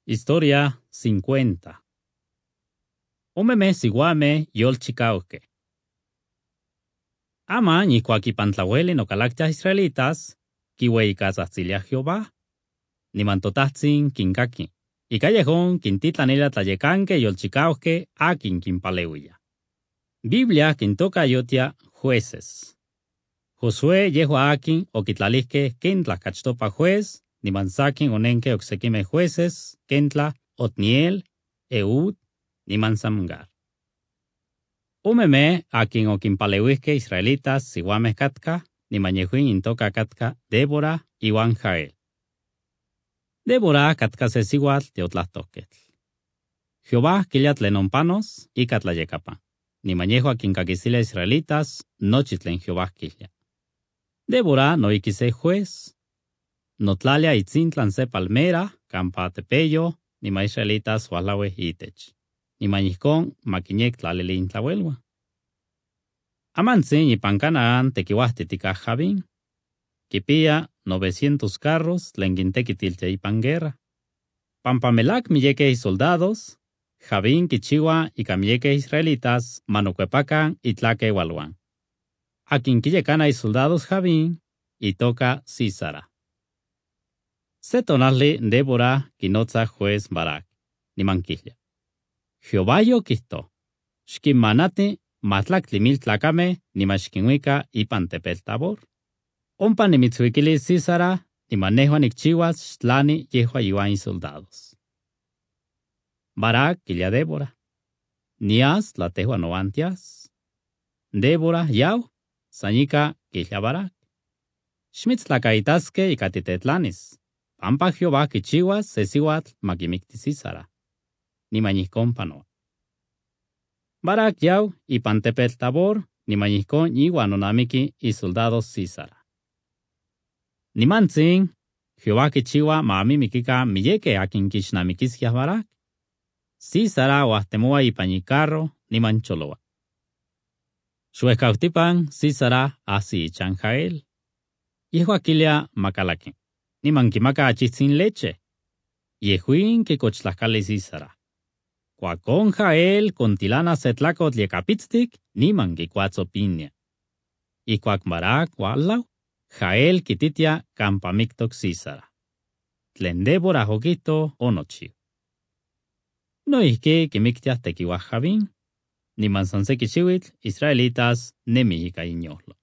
Historia 50. Omeme siguame yolchicauque. Ama ñicuaqui pantlaueli no calactas israelitas, kiweicas astilia Jehová, nimantotatzin kinkaki, y callejón quintitlanila tlayecanque yolchicauque a quinquimpaleuya. Biblia quintoca yotia jueces. Josué yehua akin oquitlalisque quintlacachtopa juez, nimansakin onenque oxequime jueces, Kentla, Otniel, Ehud, nimansamgar. Umeme akin oquimpaleuisque israelitas siguame katka, nimañehuin intoca katka Débora iwan Jael. Débora katka se sigual teotlahtoquetl. Jehová quillat lenonpanos y catlayecapan. Nimañehua quincaquisile israelitas nochitlen Jehová quilla. Débora no iquise juez. Notlalia itzintlan se palmera, campa tepeyo, nima israelitas hualawe itech. Nimañihcon maquiñec tlalelin tlahuelwa. Amantzin y pancanaan tequihuastitica Jabín. Kipia 900 carros tlenquintequitilche y panguerra. Pampamelac milleque y soldados, Jabín quichigua y camilleque israelitas manuquepacan y tlaque hualwan. Akin quillecana y soldados Jabín y toca Císara. Se tonasli Débora quinotza juez Barak, ni manquilla. Jehová yo quisto, xquimanate matlac limil tlacame, ni maxquinhuica y pantepel tabor. Ompa ni mitzuiquili Císara, ni manejo nicchihuas xtlani yehua yuan y soldados. Barak quilla Débora. Nias la tehua no antias. Débora yau, sañica quilla Barak. Schmitz la caitasque y catitetlanis. Pampa Jehová quichihuas sesihuatl maquimicti Císara. Ni mañihcon panoa. Barak yau y pantepel tabor, ni mañihcon iguanonamiki y soldados Císara. Ni mantzin, Jehová quichihua maamimiquica milleque akin kishnamiquisquias Barak. Císara oahtemoa y pañicarro, ni mancholoa. Xuescautipan Císara asi chanjael. Hijo Aquilia macalaquin. Ni manquimaca achitzin leche. Yehuin que cochtlascale Císara. Cuacon Jael contilana setlacot liecapitztic, ni manquicuatzo piña. Y cuac Barak wallau, Jael quititia campamictoc Císara. Tlen Débora joquito o nochiu. No isque quimictias tequihuaj Jabín, ni mansanse quichihuitl israelitas nemihica iñohlo.